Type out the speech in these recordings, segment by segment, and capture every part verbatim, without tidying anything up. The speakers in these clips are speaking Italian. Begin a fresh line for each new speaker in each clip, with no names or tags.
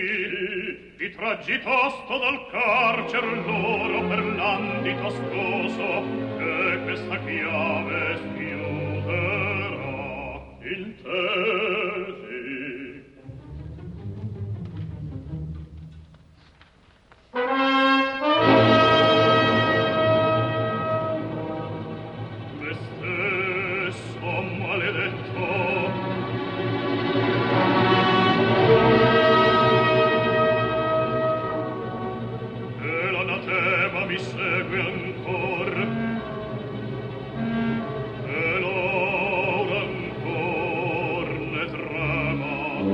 sì, ti traggi tosto dal carcer loro per l'andito scoso, che questa chiave schiuderà in te, sì. Me stesso maledetto, e l'anatema mi segue ancor, e l'ora ancor ne trema.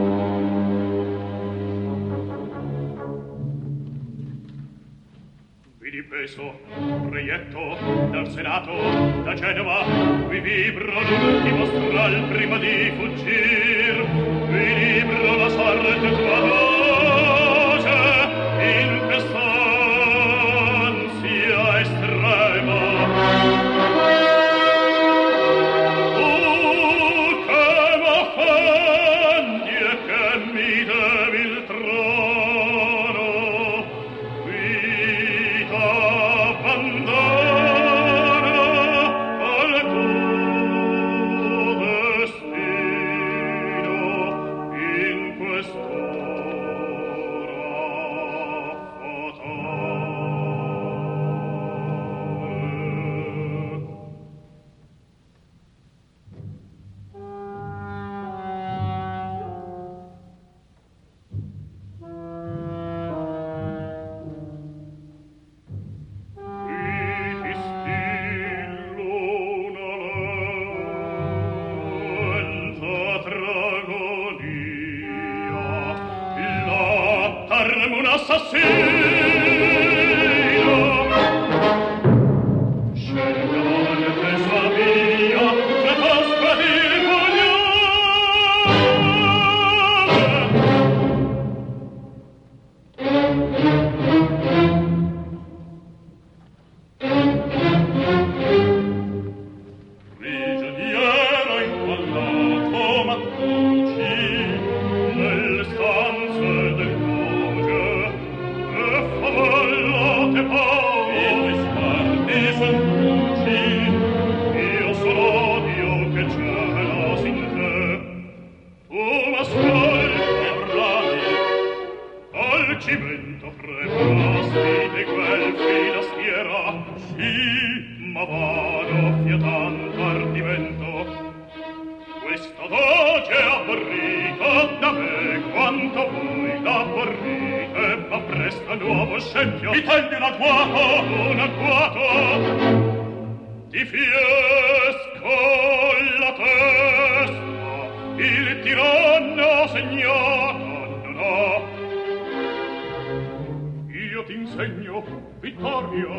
Vidi peso, reietto, dal Senato, da Genova, vi vibro l'ultimo stral prima di fuggir, vi libro la sorte tua voce in quest'ansia estrema. Tu che m'offendi e che mi devi il trono, vita abbandona al tuo destino in quest'ora fatale. Qui ti stillo una lenta tragonia, l'attarmo un assassino. Scegli volte sua via, che tasca di prigioniero incollato Mattucci nelle stanze del doge, e favellate poi i tuoi sguardi son cruci, io sono Dio che celas in te. Tu m'ascolti, urlai, al cimento preparasti dei guelfi la schiera, sì, ma vano fiatando ardimento. Questa doge abborrita da me quanto voi l'abborrite, ma presto nuovo scempio mi tagli un agguato, un agguato. Ti fiesco la testa, il tiranno segnato non ha. Io t'insegno vittoria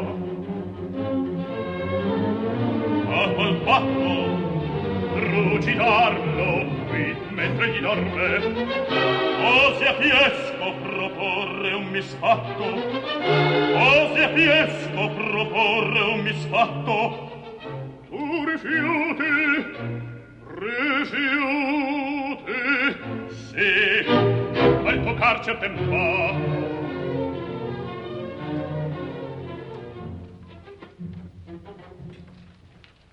a quel patto, rugitarlo qui mentre gli dorme, osi a fiesco proporre un misfatto, osi a fiesco proporre un misfatto. Tu rifiuti, rifiuti, sì, al tuo carcer tempa